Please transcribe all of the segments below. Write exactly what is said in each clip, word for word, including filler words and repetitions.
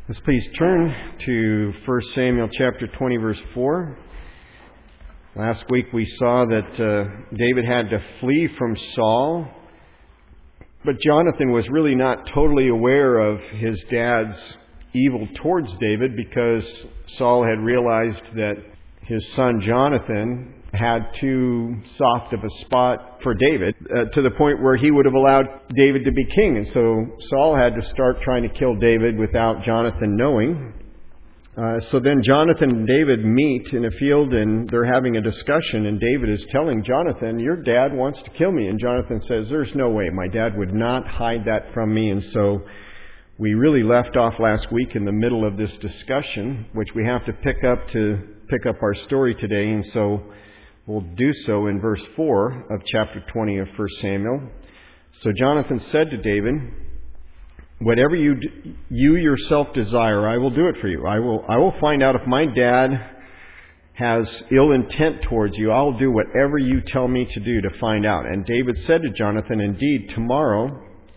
Let's please turn to First Samuel chapter twenty, verse four. Last week we saw that uh, David had to flee from Saul, but Jonathan was really not totally aware of his dad's evil towards David because Saul had realized that his son Jonathan had too soft of a spot for David, uh, to the point where he would have allowed David to be king. And so Saul had to start trying to kill David without Jonathan knowing. Uh, so then Jonathan and David meet in a field and they're having a discussion, and David is telling Jonathan, "Your dad wants to kill me." And Jonathan says, "There's no way. My dad would not hide that from me." And so we really left off last week in the middle of this discussion, which we have to pick up to pick up our story today. And so we'll do so in verse four of chapter twenty of First Samuel. "So Jonathan said to David, 'Whatever you you yourself desire, I will do it for you. I will I will find out if my dad has ill intent towards you. I'll do whatever you tell me to do to find out.' And David said to Jonathan, 'Indeed, tomorrow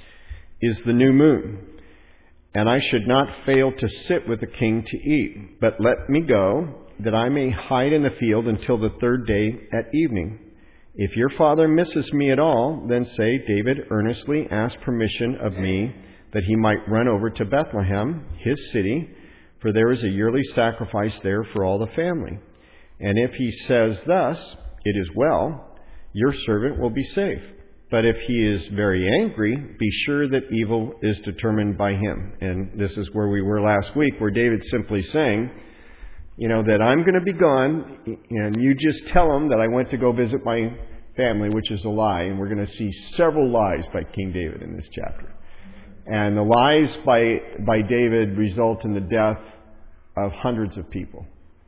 is the new moon, and I should not fail to sit with the king to eat. But let me go, that I may hide in the field until the third day at evening. If your father misses me at all, then say, David earnestly asked permission of me that he might run over to Bethlehem, his city, for there is a yearly sacrifice there for all the family. And if he says thus, it is well, your servant will be safe. But if he is very angry, be sure that evil is determined by him.'" And this is where we were last week, where David's simply saying, you know, that I'm going to be gone, and you just tell him that I went to go visit my family, which is a lie. And we're going to see several lies by King David in this chapter. And the lies by by David result in the death of hundreds of people,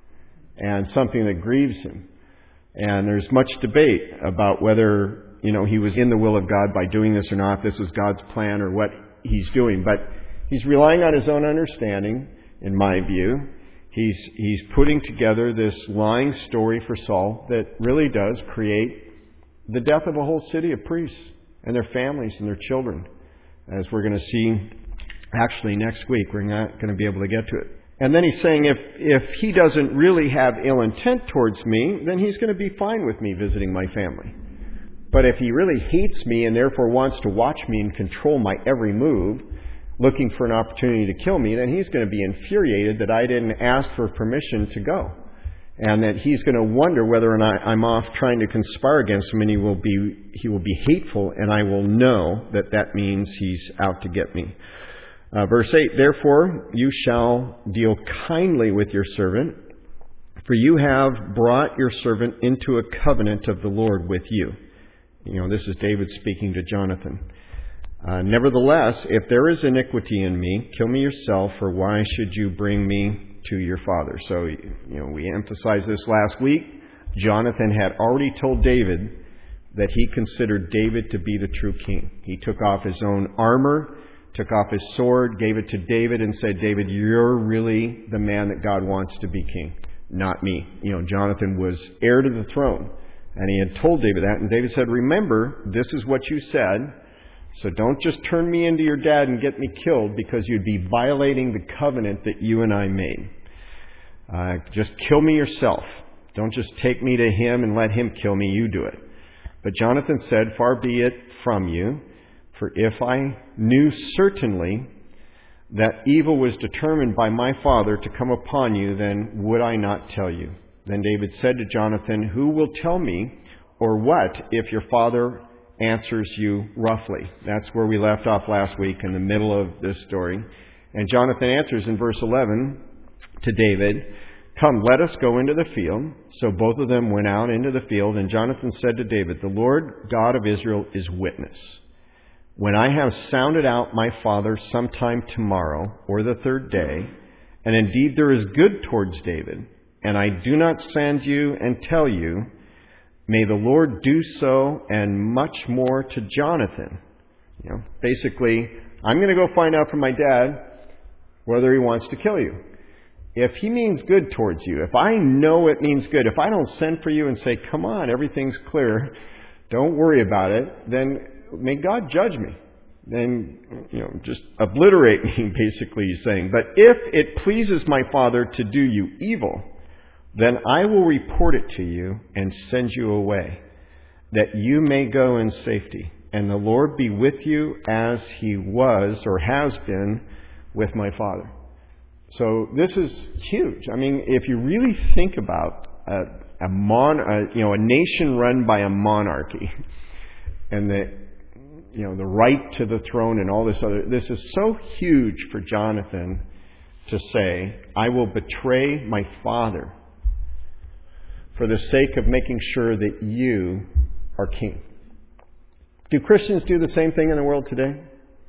and something that grieves him. And there's much debate about whether, you know, he was in the will of God by doing this or not. This was God's plan or what he's doing. But he's relying on his own understanding, in my view. He's he's putting together this lying story for Saul that really does create the death of a whole city of priests and their families and their children, as we're going to see actually next week. We're not going to be able to get to it. And then he's saying if, if he doesn't really have ill intent towards me, then he's going to be fine with me visiting my family. But if he really hates me and therefore wants to watch me and control my every move, looking for an opportunity to kill me, then he's going to be infuriated that I didn't ask for permission to go. And that he's going to wonder whether or not I'm off trying to conspire against him, and he will be he will be hateful, and I will know that that means he's out to get me. Uh, verse eight, "Therefore you shall deal kindly with your servant, for you have brought your servant into a covenant of the Lord with you." You know, this is David speaking to Jonathan. Uh, "Nevertheless, if there is iniquity in me, kill me yourself, for why should you bring me to your father?" So, you know, we emphasized this last week. Jonathan had already told David that he considered David to be the true king. He took off his own armor, took off his sword, gave it to David, and said, "David, you're really the man that God wants to be king, not me." You know, Jonathan was heir to the throne, and he had told David that. And David said, "Remember, this is what you said. So don't just turn me into your dad and get me killed, because you'd be violating the covenant that you and I made. Uh, just kill me yourself. Don't just take me to him and let him kill me. You do it." But Jonathan said, "Far be it from you, for if I knew certainly that evil was determined by my father to come upon you, then would I not tell you?" Then David said to Jonathan, "Who will tell me, or what, if your father answers you roughly?" That's where we left off last week, in the middle of this story. And Jonathan answers in verse eleven to David, "Come, let us go into the field." So both of them went out into the field, and Jonathan said to David, "The Lord God of Israel is witness. When I have sounded out my father sometime tomorrow, or the third day, and indeed there is good towards David, and I do not send you and tell you, may the Lord do so and much more to Jonathan." You know, basically, I'm going to go find out from my dad whether he wants to kill you. If he means good towards you, if I know it means good, if I don't send for you and say, "Come on, everything's clear, don't worry about it," then may God judge me. then, you know, just obliterate me, basically he's saying. But if it pleases my Father to do you evil, then I will report it to you and send you away, that you may go in safety, and the Lord be with you as he was or has been with my Father. So this is huge. I mean, if you really think about a, a mon, a, you know, a nation run by a monarchy, and the, you know, the right to the throne and all this other, this is so huge for Jonathan to say, I will betray my father for the sake of making sure that you are king. Do Christians do the same thing in the world today?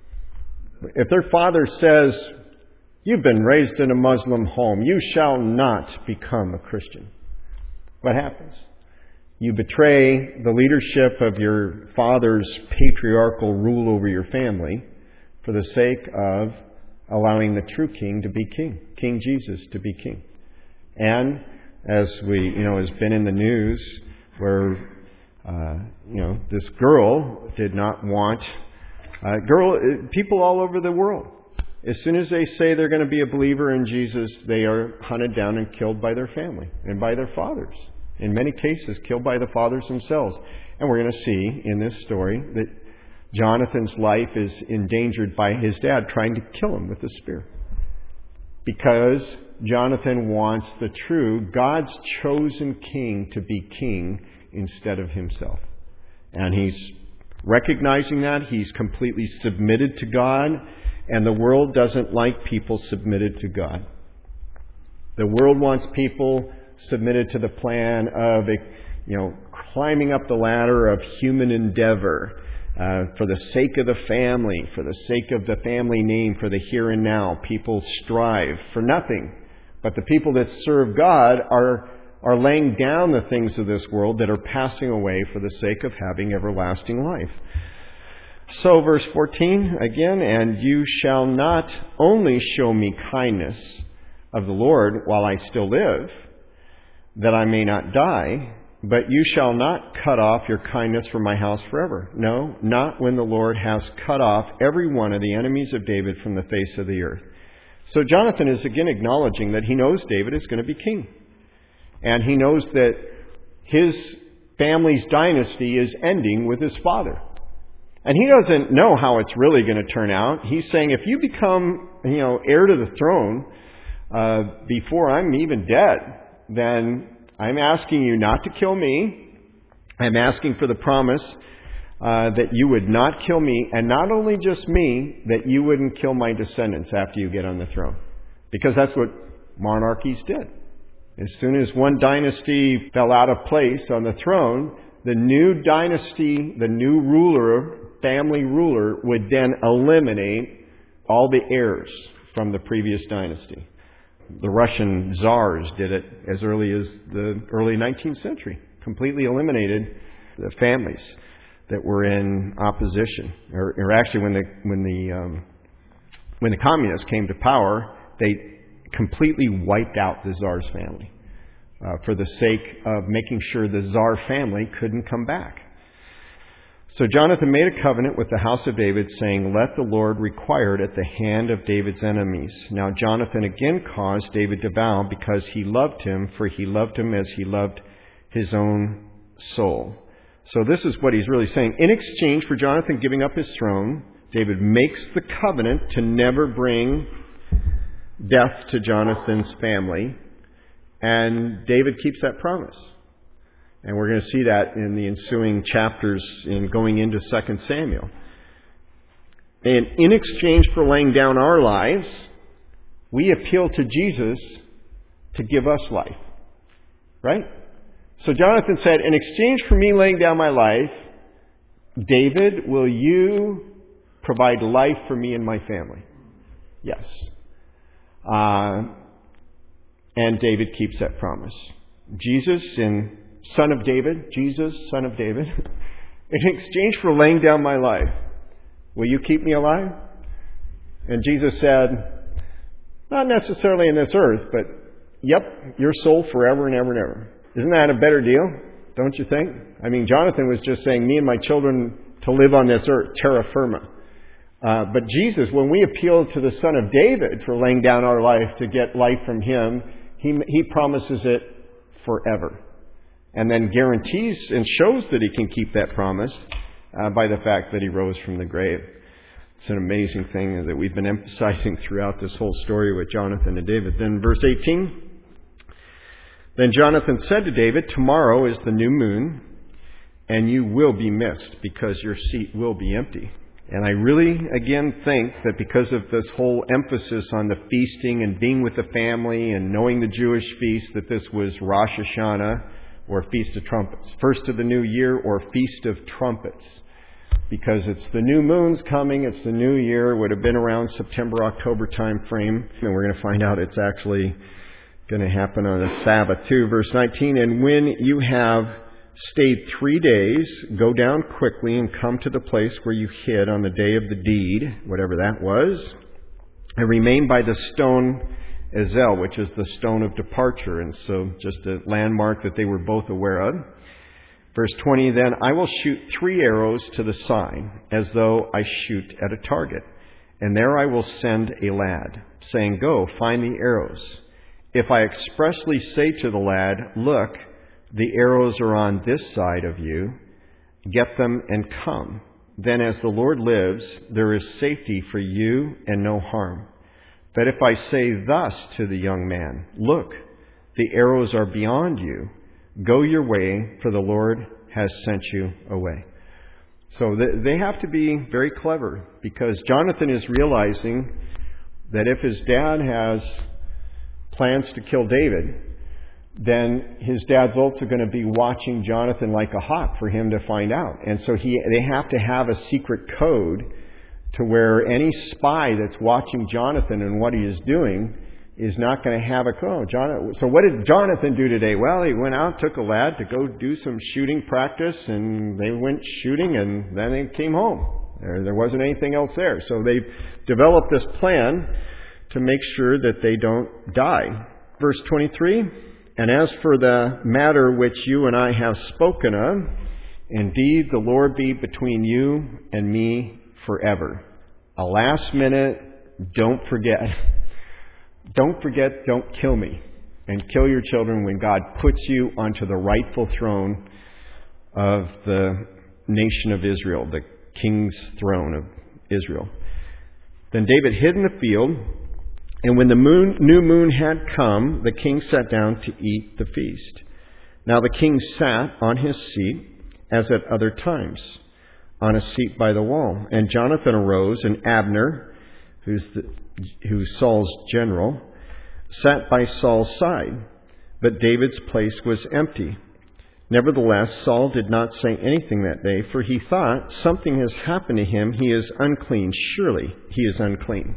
If their father says, you've been raised in a Muslim home, you shall not become a Christian, what happens? You betray the leadership of your father's patriarchal rule over your family for the sake of allowing the true king to be king, King Jesus to be king. And as we, you know, has been in the news where, uh, you know, this girl did not want, uh, girl, people all over the world, as soon as they say they're going to be a believer in Jesus, they are hunted down and killed by their family and by their fathers. In many cases, killed by the fathers themselves. And we're going to see in this story that Jonathan's life is endangered by his dad trying to kill him with a spear. Because Jonathan wants the true, God's chosen king to be king instead of himself. And he's recognizing that. He's completely submitted to God. And the world doesn't like people submitted to God. The world wants people submitted to the plan of, you know, climbing up the ladder of human endeavor uh, for the sake of the family, for the sake of the family name, for the here and now. People strive for nothing. But the people that serve God are are laying down the things of this world that are passing away for the sake of having everlasting life. So verse fourteen, again, and you shall not only show me kindness of the Lord while I still live, that I may not die, but you shall not cut off your kindness from my house forever. No, not when the Lord has cut off every one of the enemies of David from the face of the earth. So Jonathan is again acknowledging that he knows David is going to be king. And he knows that his family's dynasty is ending with his father. And he doesn't know how it's really going to turn out. He's saying, if you become, you know, heir to the throne uh, before I'm even dead, then I'm asking you not to kill me. I'm asking for the promise uh, that you would not kill me, and not only just me, that you wouldn't kill my descendants after you get on the throne. Because that's what monarchies did. As soon as one dynasty fell out of place on the throne, the new dynasty, the new ruler, family ruler, would then eliminate all the heirs from the previous dynasty. The Russian czars did it as early as the early nineteenth century. Completely eliminated the families that were in opposition. Or, or actually, when the when the um, when the communists came to power, they completely wiped out the czar's family uh, for the sake of making sure the czar family couldn't come back. So Jonathan made a covenant with the house of David, saying, let the Lord require it at the hand of David's enemies. Now Jonathan again caused David to vow, because he loved him, for he loved him as he loved his own soul. So this is what he's really saying. In exchange for Jonathan giving up his throne, David makes the covenant to never bring death to Jonathan's family. And David keeps that promise. And we're going to see that in the ensuing chapters in going into Second Samuel. And in exchange for laying down our lives, we appeal to Jesus to give us life. Right? So Jonathan said, in exchange for me laying down my life, David, will you provide life for me and my family? Yes. Uh, and David keeps that promise. Jesus, in Son of David, Jesus, Son of David, in exchange for laying down my life, will you keep me alive? And Jesus said, not necessarily in this earth, but yep, your soul forever and ever and ever. Isn't that a better deal? Don't you think? I mean, Jonathan was just saying, me and my children to live on this earth, terra firma. Uh, but Jesus, when we appeal to the Son of David for laying down our life to get life from Him, He, he promises it forever. And then guarantees and shows that He can keep that promise uh, by the fact that He rose from the grave. It's an amazing thing that we've been emphasizing throughout this whole story with Jonathan and David. Then verse eighteen. Then Jonathan said to David, tomorrow is the new moon, and you will be missed because your seat will be empty. And I really, again, think that because of this whole emphasis on the feasting and being with the family and knowing the Jewish feast, that this was Rosh Hashanah or Feast of Trumpets, first of the new year or Feast of Trumpets. Because it's the new moon's coming, it's the new year, it would have been around September, October time frame. And we're going to find out it's actually going to happen on a Sabbath too. Verse nineteen, and when you have stayed three days, go down quickly and come to the place where you hid on the day of the deed, whatever that was, and remain by the stone Ezel, which is the stone of departure. And so just a landmark that they were both aware of. Verse twenty, then I will shoot three arrows to the side, as though I shoot at a target. And there I will send a lad, saying, go, find the arrows. If I expressly say to the lad, look, the arrows are on this side of you, get them and come. Then as the Lord lives, there is safety for you and no harm. But if I say thus to the young man, look, the arrows are beyond you, go your way, for the Lord has sent you away. So they have to be very clever, because Jonathan is realizing that if his dad has plans to kill David, then his dad's also going to be watching Jonathan like a hawk for him to find out. And so he they have to have a secret code to where any spy that's watching Jonathan and what he is doing is not going to have a code. Jonathan, so what did Jonathan do today? Well, he went out, took a lad to go do some shooting practice, and they went shooting, and then they came home. There, there wasn't anything else there. So they developed this plan to make sure that they don't die. Verse twenty-three, and as for the matter which you and I have spoken of, indeed the Lord be between you and me forever. A last minute, don't forget. Don't forget, don't kill me. And kill your children when God puts you onto the rightful throne of the nation of Israel, the king's throne of Israel. Then David hid in the field, and when the moon, new moon had come, the king sat down to eat the feast. Now the king sat on his seat, as at other times, on a seat by the wall. And Jonathan arose, and Abner, who's, the, who's Saul's general, sat by Saul's side. But David's place was empty. Nevertheless, Saul did not say anything that day, for he thought, something has happened to him. He is unclean. Surely he is unclean.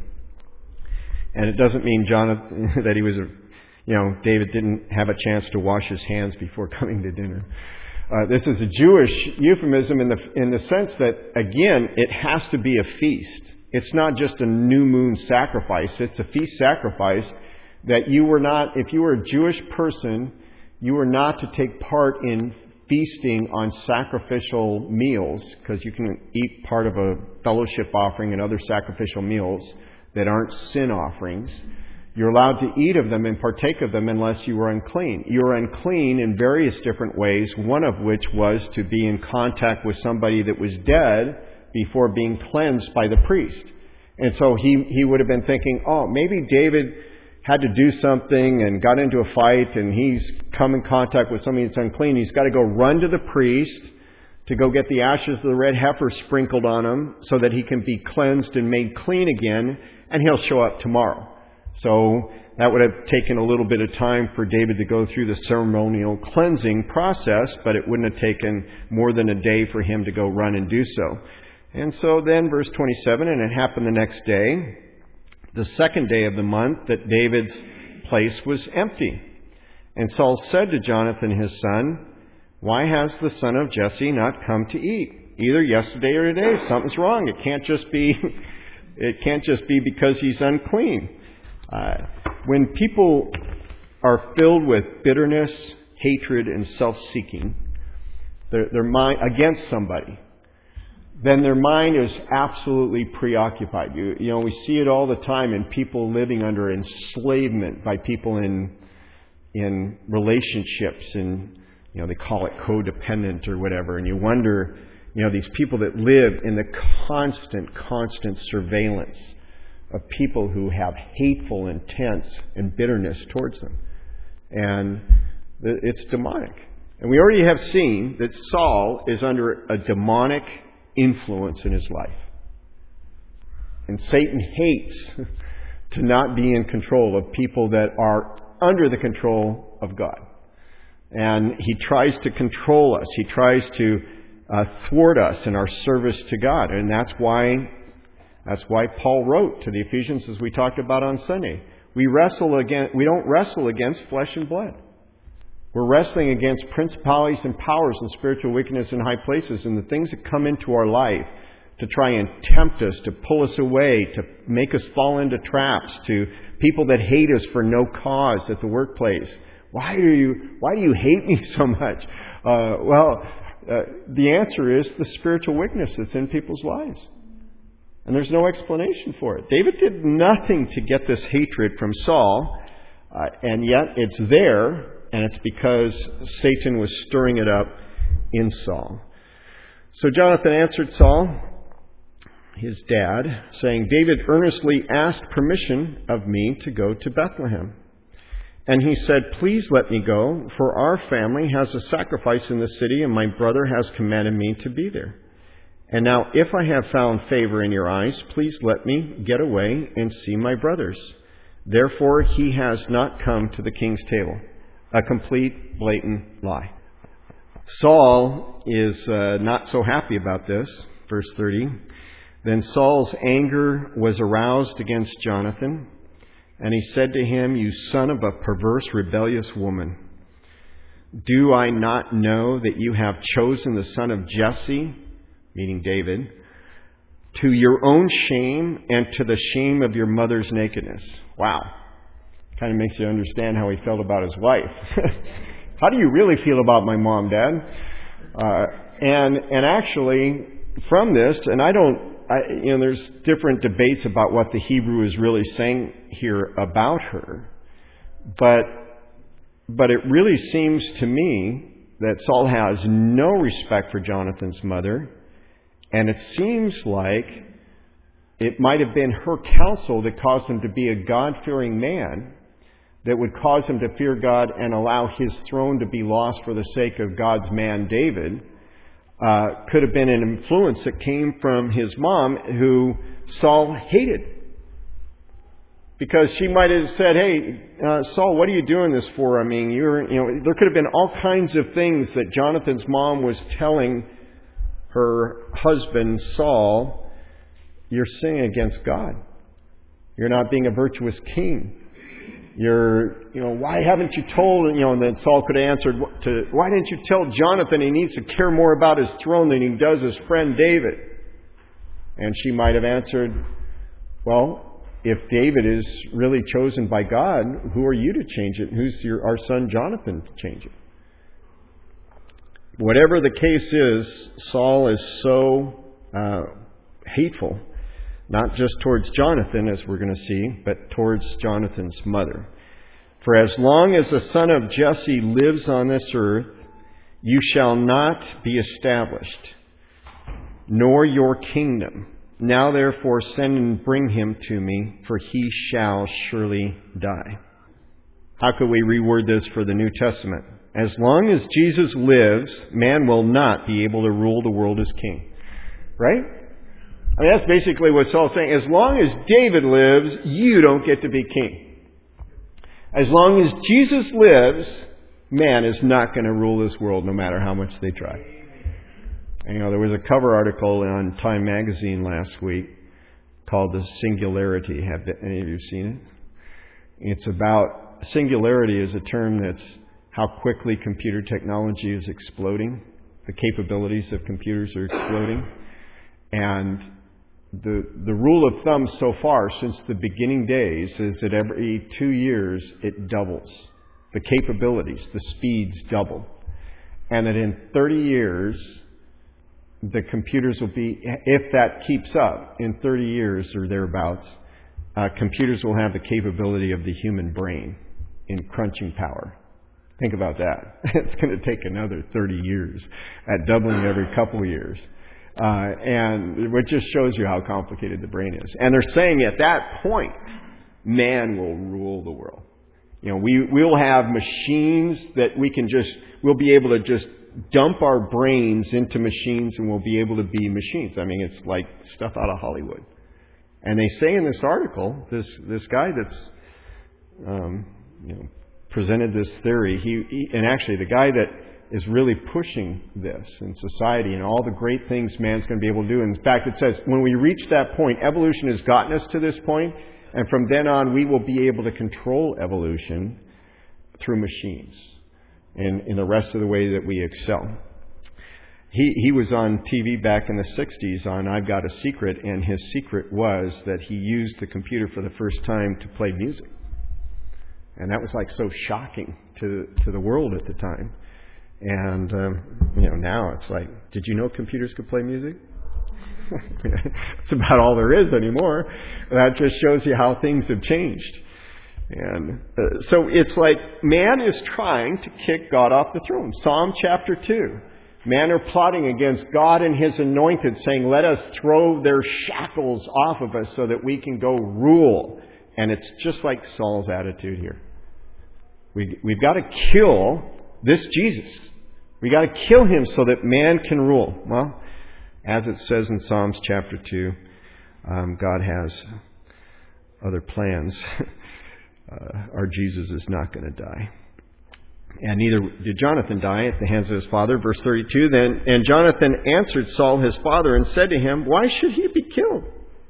And it doesn't mean Jonathan that he was, a, you know, David didn't have a chance to wash his hands before coming to dinner. Uh, this is a Jewish euphemism in the in the sense that, again, it has to be a feast. It's not just a new moon sacrifice. It's a feast sacrifice that you were not, if you were a Jewish person, you were not to take part in feasting on sacrificial meals, because you can eat part of a fellowship offering and other sacrificial meals that aren't sin offerings. You're allowed to eat of them and partake of them unless you were unclean. You were unclean in various different ways, one of which was to be in contact with somebody that was dead before being cleansed by the priest. And so he, he would have been thinking, oh, maybe David had to do something and got into a fight, and he's come in contact with somebody that's unclean. He's got to go run to the priest to go get the ashes of the red heifer sprinkled on him so that he can be cleansed and made clean again, and he'll show up tomorrow. So that would have taken a little bit of time for David to go through the ceremonial cleansing process, but it wouldn't have taken more than a day for him to go run and do so. And so then, verse twenty-seven, and it happened the next day, the second day of the month, that David's place was empty. And Saul said to Jonathan his son, why has the son of Jesse not come to eat, either yesterday or today? Something's wrong. It can't just be, it can't just be because he's unclean. Uh, when people are filled with bitterness, hatred, and self-seeking, they're, they're mind, against somebody, then their mind is absolutely preoccupied. You, you know, we see it all the time in people living under enslavement by people in in relationships, and you know they call it codependent or whatever. And you wonder, you know, these people that live in the constant, constant surveillance of people who have hateful intent and bitterness towards them, and it's demonic. And we already have seen that Saul is under a demonic influence in his life. And Satan hates to not be in control of people that are under the control of God. And he tries to control us. He tries to uh, thwart us in our service to God. And that's why that's why Paul wrote to the Ephesians, as we talked about on Sunday. We wrestle against, we don't wrestle against flesh and blood. We're wrestling against principalities and powers and spiritual wickedness in high places, and the things that come into our life to try and tempt us, to pull us away, to make us fall into traps, to people that hate us for no cause at the workplace. Why do you, why do you hate me so much? Uh, well, uh, the answer is the spiritual wickedness that's in people's lives. And there's no explanation for it. David did nothing to get this hatred from Saul, uh, and yet it's there. And it's because Satan was stirring it up in Saul. So Jonathan answered Saul, his dad, saying, David earnestly asked permission of me to go to Bethlehem. And he said, please let me go, for our family has a sacrifice in the city, and my brother has commanded me to be there. And now if I have found favor in your eyes, please let me get away and see my brothers. Therefore he has not come to the king's table. A complete, blatant lie. Saul is uh, not so happy about this. Verse thirty. Then Saul's anger was aroused against Jonathan, and he said to him, you son of a perverse, rebellious woman, do I not know that you have chosen the son of Jesse, meaning David, to your own shame and to the shame of your mother's nakedness? Wow. Kind of makes you understand how he felt about his wife. How do you really feel about my mom, Dad? Uh, and and actually, from this, and I don't, I, you know, there's different debates about what the Hebrew is really saying here about her, but but it really seems to me that Saul has no respect for Jonathan's mother, and it seems like it might have been her counsel that caused him to be a God-fearing man, that would cause him to fear God and allow his throne to be lost for the sake of God's man David, uh, could have been an influence that came from his mom, who Saul hated. Because she might have said, hey, uh, Saul, what are you doing this for? I mean, you're, you know, there could have been all kinds of things that Jonathan's mom was telling her husband, Saul. You're sinning against God. You're not being a virtuous king. You're, you know, why haven't you told, you know, and then Saul could have answered, to, why didn't you tell Jonathan he needs to care more about his throne than he does his friend David? And she might have answered, well, if David is really chosen by God, who are you to change it? Who's your, our son Jonathan to change it? Whatever the case is, Saul is so uh, hateful, not just towards Jonathan, as we're going to see, but towards Jonathan's mother. For as long as the son of Jesse lives on this earth, you shall not be established, nor your kingdom. Now therefore send and bring him to me, for he shall surely die. How could we reword this for the New Testament? As long as Jesus lives, man will not be able to rule the world as king. Right? I mean, that's basically what Saul's saying. As long as David lives, you don't get to be king. As long as Jesus lives, man is not going to rule this world no matter how much they try. And, you know, there was a cover article on Time magazine last week called The Singularity. Have any of you seen it? It's about, singularity is a term that's how quickly computer technology is exploding. The capabilities of computers are exploding. And the the rule of thumb so far since the beginning days is that every two years it doubles. The capabilities, the speeds double. And that in thirty years, the computers will be, if that keeps up in thirty years or thereabouts, uh, computers will have the capability of the human brain in crunching power. Think about that. It's going to take another thirty years at doubling every couple of years. Uh, and it just shows you how complicated the brain is. And they're saying at that point, man will rule the world. You know, we, we'll have machines that we can just, we'll be able to just dump our brains into machines and we'll be able to be machines. I mean, it's like stuff out of Hollywood. And they say in this article, this, this guy that's, um, you know, presented this theory, he, he, and actually the guy that is really pushing this in society and all the great things man's going to be able to do. In fact, it says when we reach that point, evolution has gotten us to this point, and from then on we will be able to control evolution through machines and in the rest of the way that we excel. He, he was on T V back in the sixties on I've Got a Secret, and his secret was that he used the computer for the first time to play music. And that was like so shocking to to the world at the time. And, um, you know, now it's like, did you know computers could play music? It's about all there is anymore. That just shows you how things have changed. And uh, so it's like man is trying to kick God off the throne. Psalm chapter two. Men are plotting against God and His anointed, saying, let us throw their shackles off of us so that we can go rule. And it's just like Saul's attitude here. We, we've got to kill this Jesus. We got to kill him so that man can rule. Well, as it says in Psalms chapter two, um, God has other plans. uh, our Jesus is not going to die. And neither did Jonathan die at the hands of his father. Verse thirty-two, then, and Jonathan answered Saul his father and said to him, why should he be killed?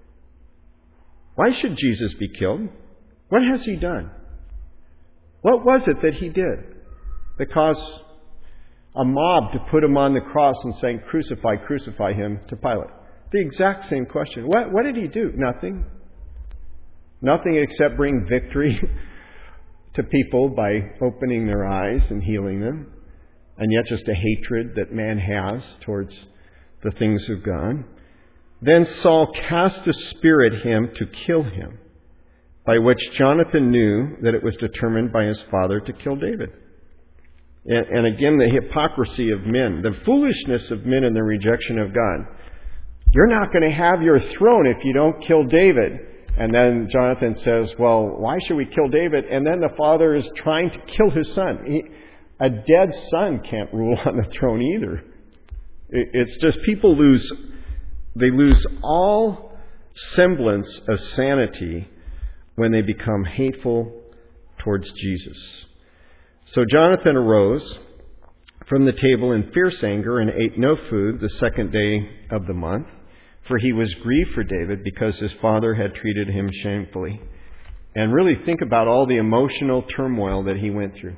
Why should Jesus be killed? What has he done? What was it that he did that caused a mob to put him on the cross and saying, crucify, crucify him to Pilate? The exact same question. What, what did he do? Nothing. Nothing except bring victory to people by opening their eyes and healing them. And yet just a hatred that man has towards the things of God. Then Saul cast a spear at him to kill him, by which Jonathan knew that it was determined by his father to kill David. And, and again, the hypocrisy of men, the foolishness of men and the rejection of God. You're not going to have your throne if you don't kill David. And then Jonathan says, well, why should we kill David? And then the father is trying to kill his son. He, a dead son can't rule on the throne either. It, it's just people lose... They lose all semblance of sanity when they become hateful towards Jesus. So Jonathan arose from the table in fierce anger and ate no food the second day of the month, for he was grieved for David because his father had treated him shamefully. And really think about all the emotional turmoil that he went through.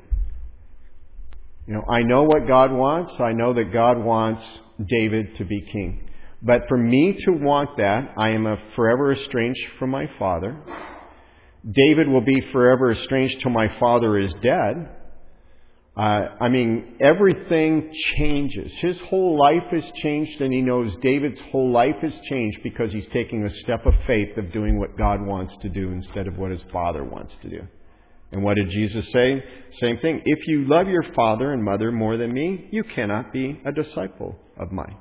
You know, I know what God wants. I know that God wants David to be king. But for me to want that, I am a forever estranged from my father. David will be forever estranged till my father is dead. Uh, I mean, everything changes. His whole life has changed, and he knows David's whole life has changed because he's taking a step of faith of doing what God wants to do instead of what his father wants to do. And what did Jesus say? Same thing. If you love your father and mother more than me, you cannot be a disciple of mine.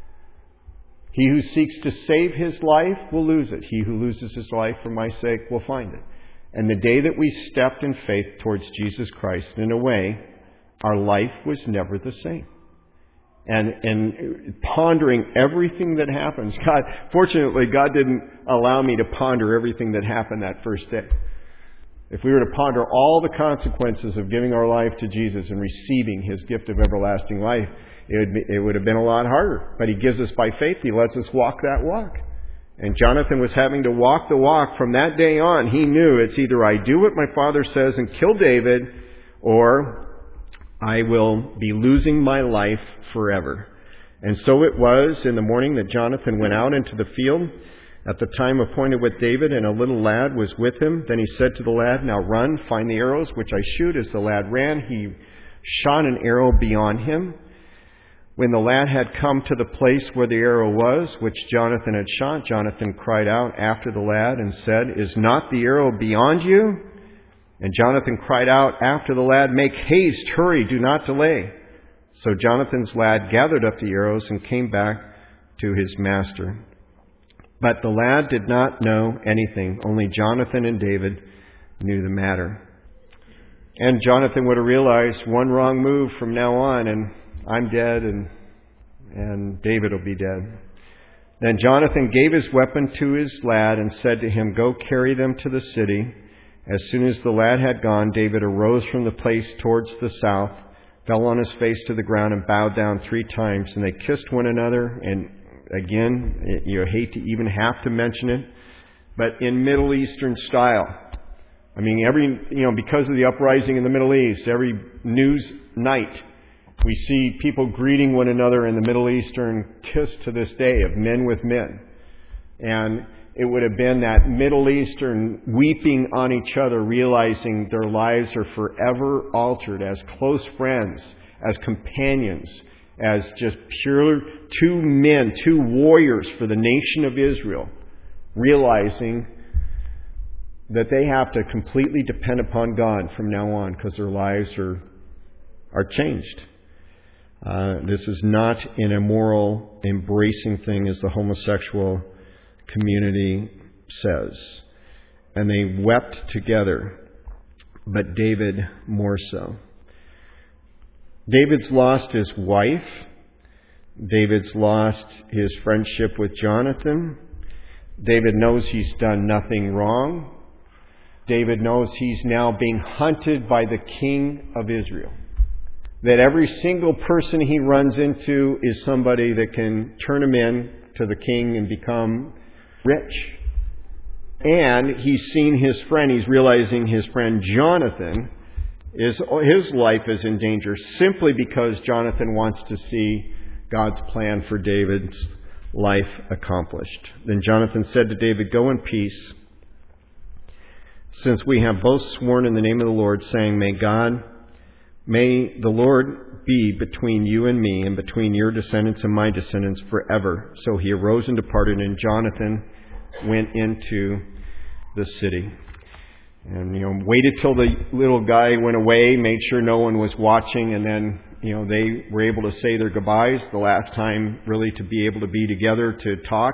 He who seeks to save his life will lose it. He who loses his life for my sake will find it. And the day that we stepped in faith towards Jesus Christ, in a way, our life was never the same. And, and pondering everything that happens. God, fortunately, God didn't allow me to ponder everything that happened that first day. If we were to ponder all the consequences of giving our life to Jesus and receiving His gift of everlasting life, it would, be, it would have been a lot harder. But He gives us by faith. He lets us walk that walk. And Jonathan was having to walk the walk from that day on. He knew it's either I do what my father says and kill David, or I will be losing my life forever. And so it was in the morning that Jonathan went out into the field at the time appointed with David, and a little lad was with him. Then he said to the lad, now run, find the arrows which I shoot. As the lad ran, he shot an arrow beyond him, When the lad had come to the place where the arrow was, which Jonathan had shot, Jonathan cried out after the lad and said, "Is not the arrow beyond you?" And Jonathan cried out after the lad, "Make haste, hurry, do not delay." So Jonathan's lad gathered up the arrows and came back to his master. But the lad did not know anything. Only Jonathan and David knew the matter. And Jonathan would have realized one wrong move from now on, and I'm dead, and and David will be dead. Then Jonathan gave his weapon to his lad and said to him, "Go carry them to the city." As soon as the lad had gone, David arose from the place towards the south, fell on his face to the ground, and bowed down three times. And they kissed one another. And again, you hate to even have to mention it, but in Middle Eastern style. I mean, every, you know, because of the uprising in the Middle East, every news night, we see people greeting one another in the Middle Eastern kiss to this day of men with men. And it would have been that Middle Eastern weeping on each other, realizing their lives are forever altered as close friends, as companions, as just pure two men, two warriors for the nation of Israel, realizing that they have to completely depend upon God from now on because their lives are are changed. Uh, this is not an immoral, embracing thing as the homosexual community says. And they wept together, but David more so. David's lost his wife. David's lost his friendship with Jonathan. David knows he's done nothing wrong. David knows he's now being hunted by the king of Israel. That every single person he runs into is somebody that can turn him in to the king and become rich. And he's seen his friend, he's realizing his friend Jonathan, is his life is in danger simply because Jonathan wants to see God's plan for David's life accomplished. Then Jonathan said to David, "Go in peace, since we have both sworn in the name of the Lord, saying, May God, may the Lord be between you and me, and between your descendants and my descendants forever." So he arose and departed, and Jonathan went into the city. And, you know, waited till the little guy went away, made sure no one was watching, and then, you know, they were able to say their goodbyes, the last time really to be able to be together to talk.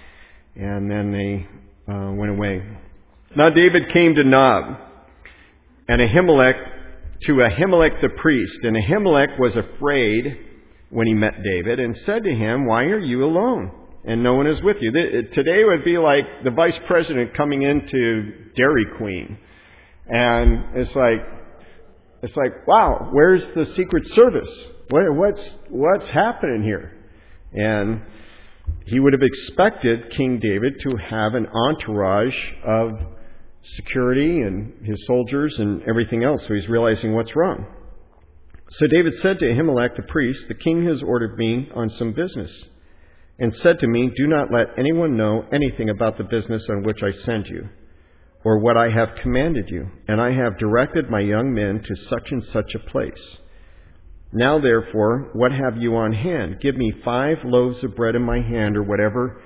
And then they uh, went away. Now David came to Nob, and Ahimelech, to Ahimelech the priest. And Ahimelech was afraid when he met David and said to him, "Why are you alone? And no one is with you?" Today would be like the vice president coming into Dairy Queen. And it's like, it's like, wow, where's the Secret Service? What, what's, what's happening here? And he would have expected King David to have an entourage of security and his soldiers and everything else. So he's realizing what's wrong. So David said to Ahimelech the priest, "The king has ordered me on some business, and said to me, 'Do not let anyone know anything about the business on which I send you, or what I have commanded you. And I have directed my young men to such and such a place. Now therefore, what have you on hand? Give me five loaves of bread in my hand, or whatever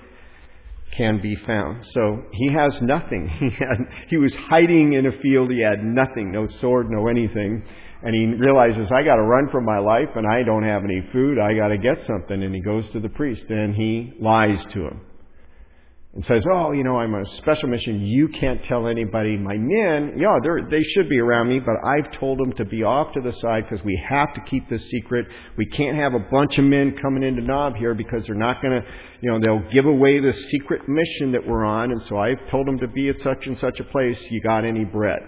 can be found.'" So he has nothing. He had, he was hiding in a field. He had nothing, no sword, no anything. And he realizes, I got to run for my life, and I don't have any food. I got to get something. And he goes to the priest, and he lies to him and says, "Oh, you know, I'm on a special mission. You can't tell anybody. My men, yeah, they're, they should be around me, but I've told them to be off to the side because we have to keep this secret. We can't have a bunch of men coming into Nob here because they're not going to, you know, they'll give away the secret mission that we're on. And so I've told them to be at such and such a place. You got any bread?"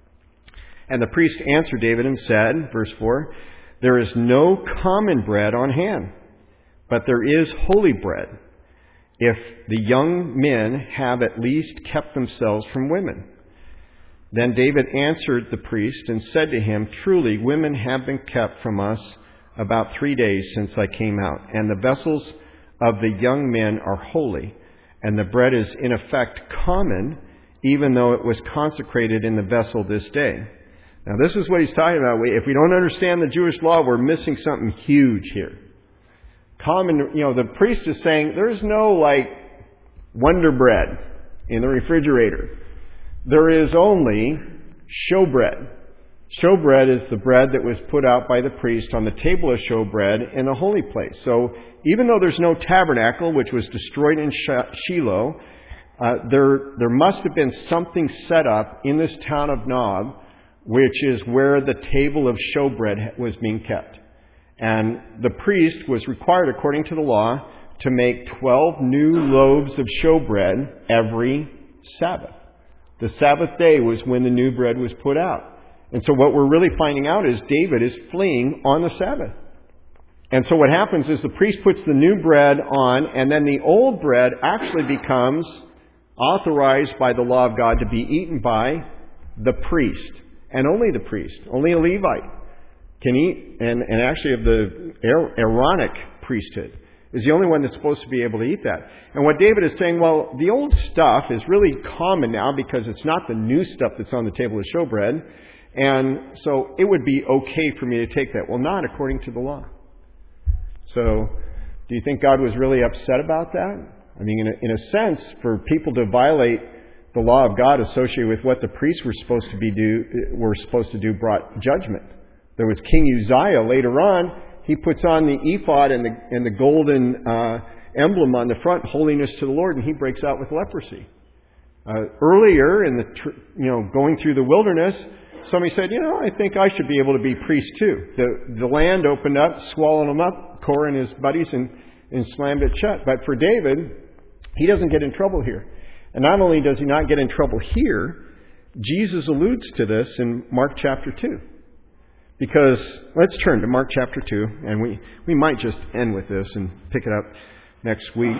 And the priest answered David and said, verse four, "There is no common bread on hand, but there is holy bread, if the young men have at least kept themselves from women." Then David answered the priest and said to him, "Truly, women have been kept from us about three days since I came out, and the vessels of the young men are holy, and the bread is in effect common, even though it was consecrated in the vessel this day." Now this is what he's talking about. If we don't understand the Jewish law, we're missing something huge here. common, you know, the priest is saying there's no like Wonder Bread in the refrigerator. There is only showbread. Showbread is the bread that was put out by the priest on the table of showbread in the holy place. So even though there's no tabernacle, which was destroyed in Shiloh, uh, there there must have been something set up in this town of Nob, which is where the table of showbread was being kept. And the priest was required, according to the law, to make twelve new loaves of showbread every Sabbath. The Sabbath day was when the new bread was put out. And so what we're really finding out is David is fleeing on the Sabbath. And so what happens is the priest puts the new bread on, and then the old bread actually becomes authorized by the law of God to be eaten by the priest. And only the priest. Only a Levite can eat, and, and actually of the Aaronic priesthood is the only one that's supposed to be able to eat that. And what David is saying, well, the old stuff is really common now because it's not the new stuff that's on the table of showbread. And so it would be okay for me to take that. Well, not according to the law. So do you think God was really upset about that? I mean, in a, in a sense, for people to violate the law of God associated with what the priests were supposed to be do were supposed to do brought judgment. There was King Uzziah later on. He puts on the ephod and the and the golden uh, emblem on the front, holiness to the Lord, and he breaks out with leprosy. Uh, earlier in the tr- you know going through the wilderness, somebody said, you know, I think I should be able to be priest too. The the land opened up, swallowed him up, Korah and his buddies, and and slammed it shut. But for David, he doesn't get in trouble here. And not only does he not get in trouble here, Jesus alludes to this in Mark chapter two. Because let's turn to Mark chapter two, and we, we might just end with this and pick it up next week.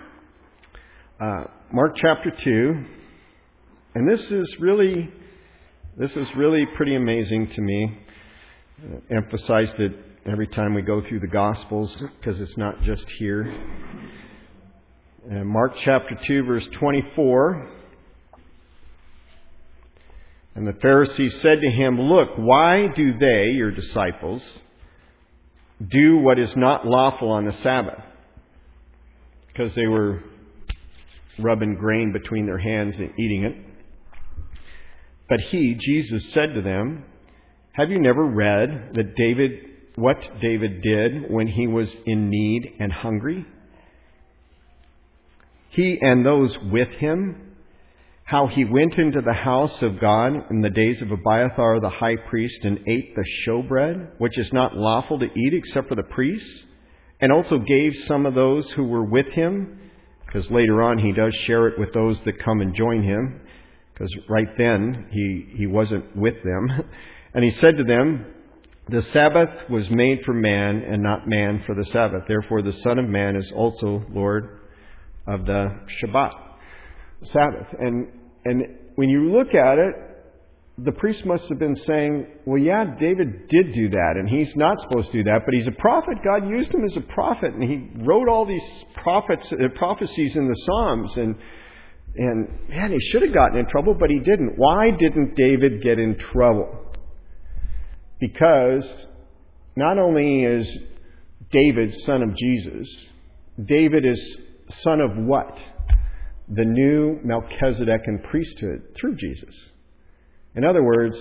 Uh, Mark chapter two, and this is really this is really pretty amazing to me. I emphasized it every time we go through the Gospels because it's not just here. Uh, Mark chapter two, verse twenty-four. And the Pharisees said to him, look, why do they, your disciples, do what is not lawful on the Sabbath? Because they were rubbing grain between their hands and eating it. But he, Jesus, said to them, have you never read that David, what David did when he was in need and hungry? He and those with him, how he went into the house of God in the days of Abiathar the high priest and ate the showbread, which is not lawful to eat except for the priests, and also gave some of those who were with him, because later on he does share it with those that come and join him, because right then he, he wasn't with them. And he said to them, the Sabbath was made for man and not man for the Sabbath. Therefore the Son of Man is also Lord of the Shabbat, Sabbath. And And when you look at it, the priest must have been saying, well, yeah, David did do that, and he's not supposed to do that, but he's a prophet. God used him as a prophet, and he wrote all these prophets, uh, prophecies in the Psalms, and, and man, he should have gotten in trouble, but he didn't. Why didn't David get in trouble? Because not only is David son of Jesus, David is son of what? The new Melchizedekan priesthood through Jesus. In other words,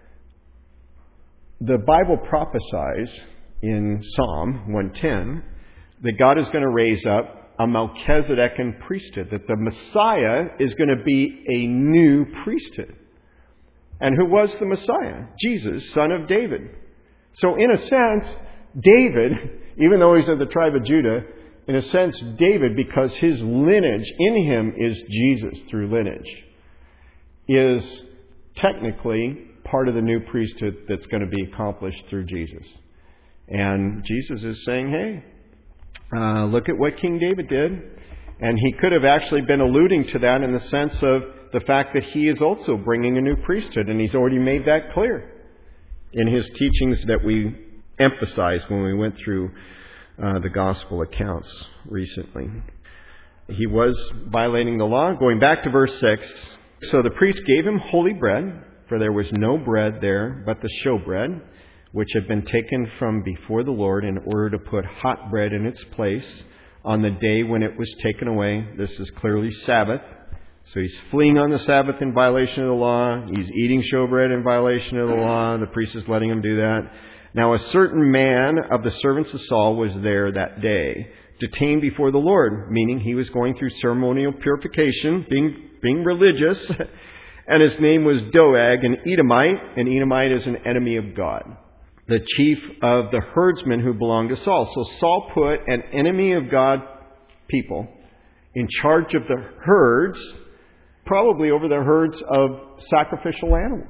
the Bible prophesies in Psalm one ten that God is going to raise up a Melchizedekan priesthood, that the Messiah is going to be a new priesthood. And who was the Messiah? Jesus, son of David. So in a sense, David, even though he's of the tribe of Judah, in a sense, David, because his lineage in him is Jesus through lineage, is technically part of the new priesthood that's going to be accomplished through Jesus. And Jesus is saying, hey, uh, look at what King David did. And he could have actually been alluding to that in the sense of the fact that he is also bringing a new priesthood. And he's already made that clear in his teachings that we emphasized when we went through Uh, the gospel accounts recently. He was violating the law. Going back to verse six. So the priest gave him holy bread, for there was no bread there but the showbread, which had been taken from before the Lord in order to put hot bread in its place on the day when it was taken away. This is clearly Sabbath. So he's fleeing on the Sabbath in violation of the law. He's eating showbread in violation of the law. The priest is letting him do that. Now a certain man of the servants of Saul was there that day, detained before the Lord, meaning he was going through ceremonial purification, being, being religious. And his name was Doeg, an Edomite. An Edomite is an enemy of God, the chief of the herdsmen who belonged to Saul. So Saul put an enemy of God people in charge of the herds, probably over the herds of sacrificial animals,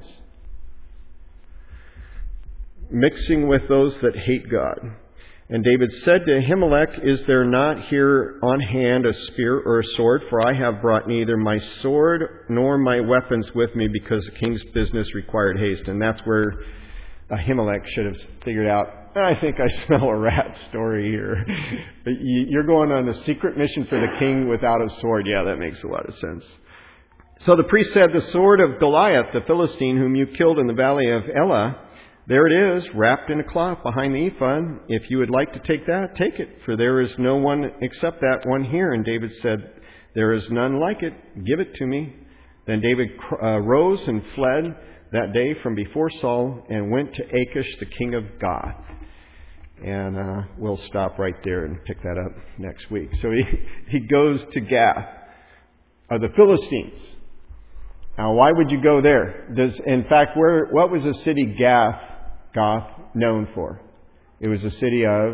mixing with those that hate God. And David said to Ahimelech, "Is there not here on hand a spear or a sword? For I have brought neither my sword nor my weapons with me, because the king's business required haste." And that's where Ahimelech should have figured out, I think I smell a rat story here. You're going on a secret mission for the king without a sword. Yeah, that makes a lot of sense. So the priest said, "The sword of Goliath, the Philistine, whom you killed in the valley of Elah, there it is, wrapped in a cloth behind the ephod. If you would like to take that, take it, for there is no one except that one here." And David said, "There is none like it. Give it to me." Then David uh, rose and fled that day from before Saul and went to Achish, the king of Gath. And uh, we'll stop right there and pick that up next week. So he, he goes to Gath, of the Philistines. Now, why would you go there? Does, in fact, where what was the city Gath, Gath known for? It was a city of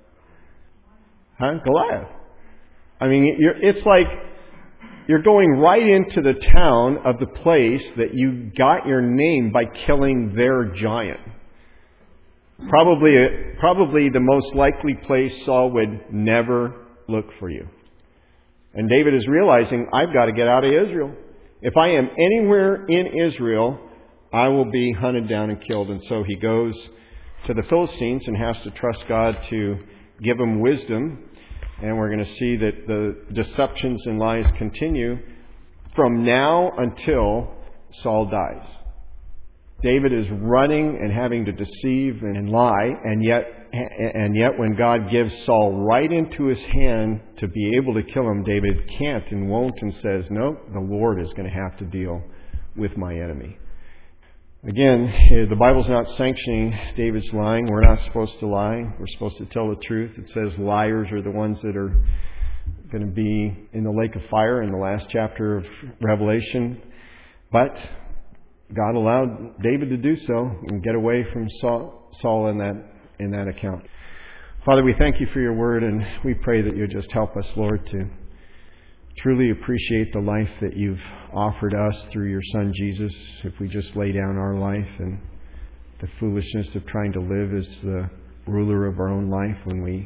huh? Goliath. I mean, you're, it's like you're going right into the town of the place that you got your name by killing their giant. Probably, probably the most likely place Saul would never look for you. And David is realizing, I've got to get out of Israel. If I am anywhere in Israel, I will be hunted down and killed. And so he goes to the Philistines and has to trust God to give him wisdom. And we're going to see that the deceptions and lies continue from now until Saul dies. David is running and having to deceive and lie, and yet and yet when God gives Saul right into his hand to be able to kill him, David can't and won't and says, "No, the Lord is going to have to deal with my enemy." Again, the Bible's not sanctioning David's lying. We're not supposed to lie. We're supposed to tell the truth. It says liars are the ones that are going to be in the lake of fire in the last chapter of Revelation. But God allowed David to do so and get away from Saul, Saul in that in that account. Father, we thank you for your word, and we pray that you just help us, Lord, to truly appreciate the life that you've offered us through your Son, Jesus. If we just lay down our life and the foolishness of trying to live as the ruler of our own life when we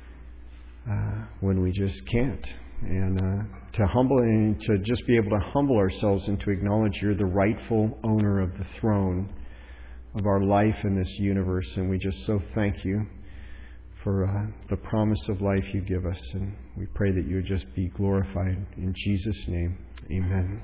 uh, when we just can't. And uh, to humble and to just be able to humble ourselves and to acknowledge you're the rightful owner of the throne of our life in this universe. And we just so thank you for uh, the promise of life you give us. And we pray that you would just be glorified. In Jesus' name, amen.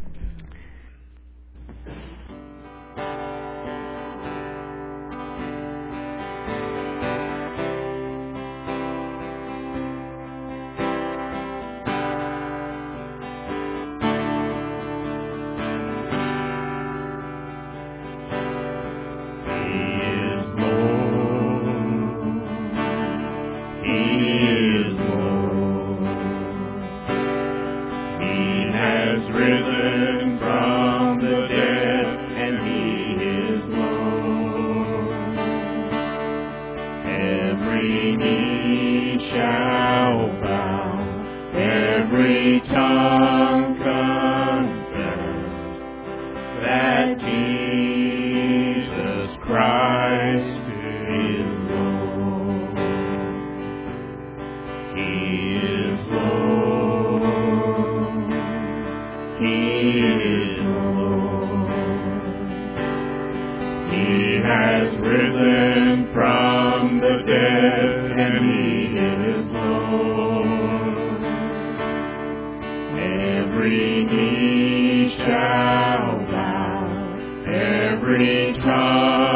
Every knee shall bow, every tongue